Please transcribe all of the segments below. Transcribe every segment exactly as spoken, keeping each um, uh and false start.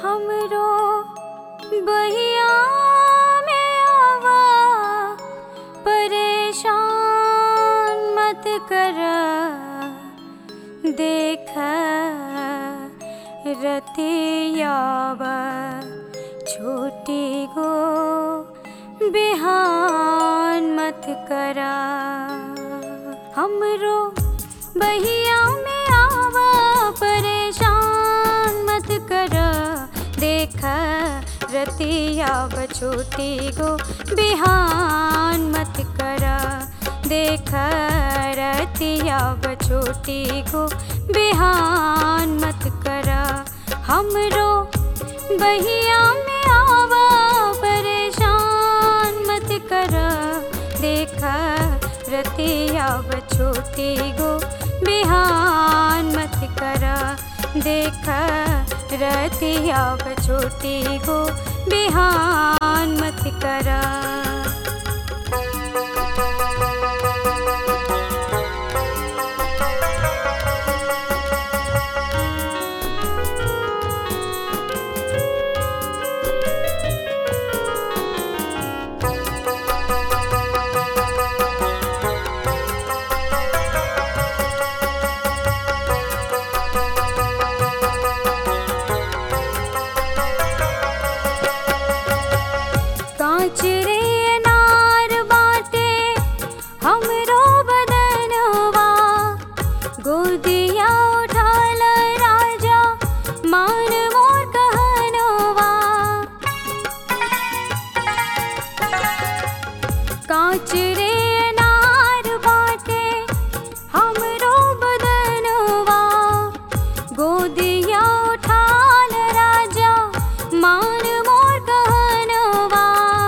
हमरो बहिया में आवा, परेशान मत कर, देख रतिया छोटी गो बिहान मत करा। हमरो बहिया में आवा, परेशान मत कर, देख रतिया छोटी गो बिहान मत करा। देख रतिया छोटी गो बिहान मत करा। हमरो बहिया में आवा, परेशान मत कर, देख रतिया छोटी गो बिहान मत करा। देख रतिया छोटी गो बिहान मत करा। कांचरे अनार बाटे हमरो बदनवा, गोदिया उठाल राजा मान मोर कहनवा। कांचरे अनार बाटे हमरो बदनवा, गोदिया उठाल राजा मान मोर कहनवा।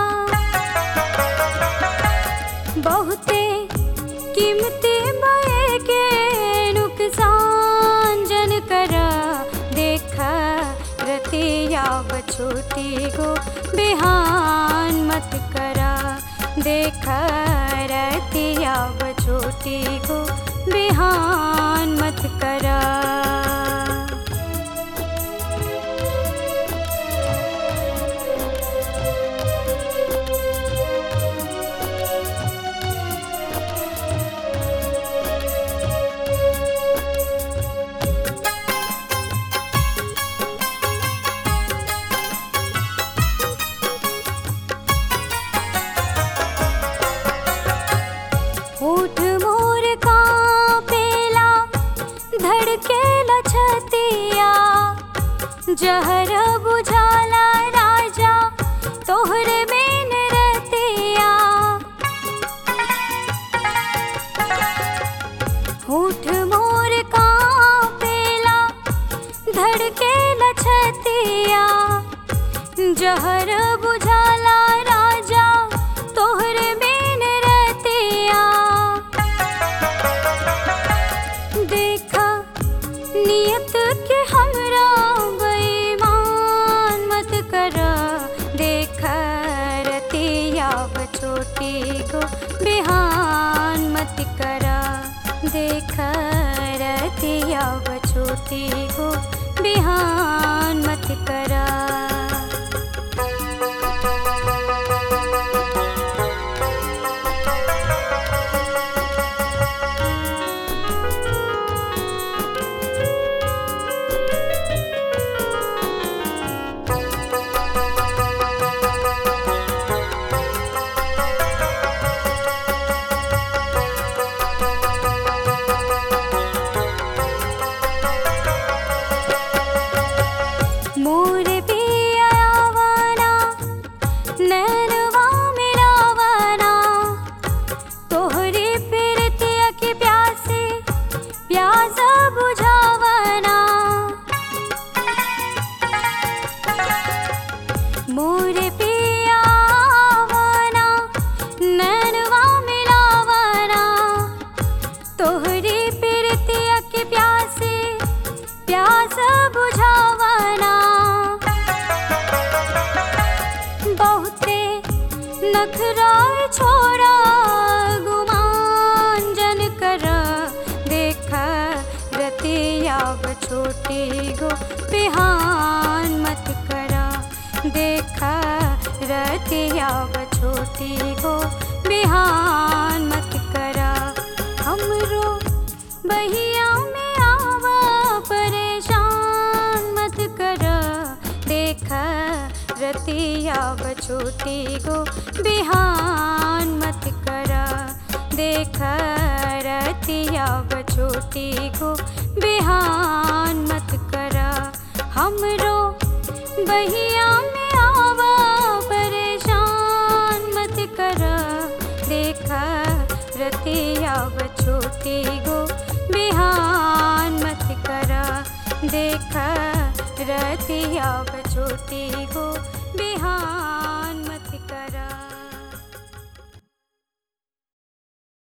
बहुते कीमती बए के नुकसान जन कर, देख रतिया छोटी गो बिहान मत करा। देख रतिया छोटी गो बिहान मत करा। होठ मोर कांपेला, धड़केला छतिया, जहर बुझाला राजा तोहरे में रतिया। होठ मोर कांपेला, धड़केला छतिया, जहर बुझाला राजा तोहरे में रतिया। देखा नियत के हमरा बेईमान मत कर, देख रतिया छोटी गो बिहान मत करा। देख रतिया छोटी गो बिहान मत करा। मोर पिया आवाना, नैनवा मिलावाना, तोहरी प्रीतिया की प्यासे प्यास बुझावाना। मोर पिया आवाना, नैनवा मिलावाना, तोहरी प्रीतिया की प्यासे प्यास बुझावाना। बहुते नखरा छोड़ा, गुमान जन कर, देख रतिया रतिया छोटी गो बिहान मत करा। देखा रतिया छोटी गो बिहान मत करा। हमरो बहिया में आवा परेशान मत करा। देखा रतिया छोटी गो बिहान मत करा। देखा रतिया छोटी गो बिहान मत करा। हमरो बहिया में आवा परेशान मत करा। देखा रतिया छोटी गो बिहान मत करा। देखा रतिया छोटी गो बिहान